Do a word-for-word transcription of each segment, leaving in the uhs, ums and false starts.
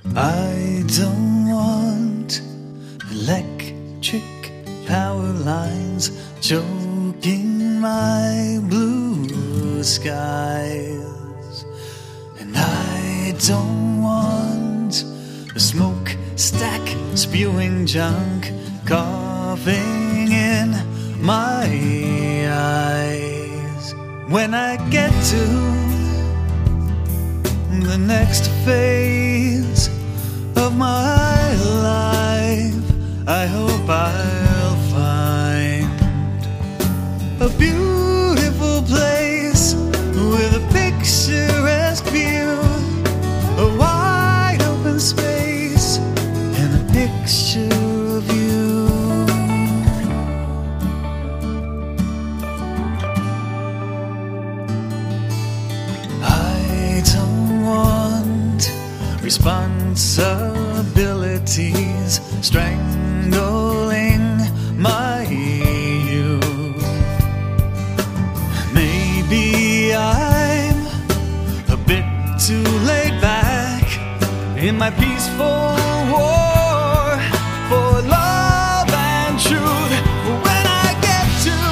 I don't want electric power lines choking my blue skies, and I don't want the smokestack spewing junk coughing in my eyes. When I get to the next phase of my life, I hope I'll find a beautiful place with a picturesque view, a wide open space, and a picture of you. I don't want responsibilities strangling my youth. Maybe I'm a bit too laid back in my peaceful war for love and truth. When I get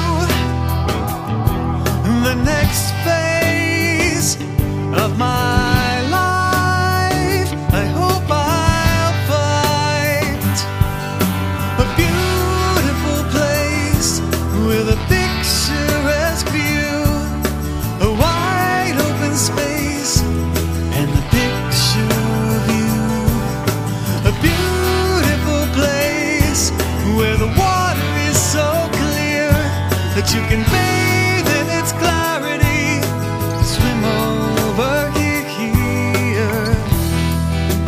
to the next phase of my life, I hope I'll find a beautiful place with a picturesque view, a wide open space, and a picture of you. A beautiful place where the water is so clear that you can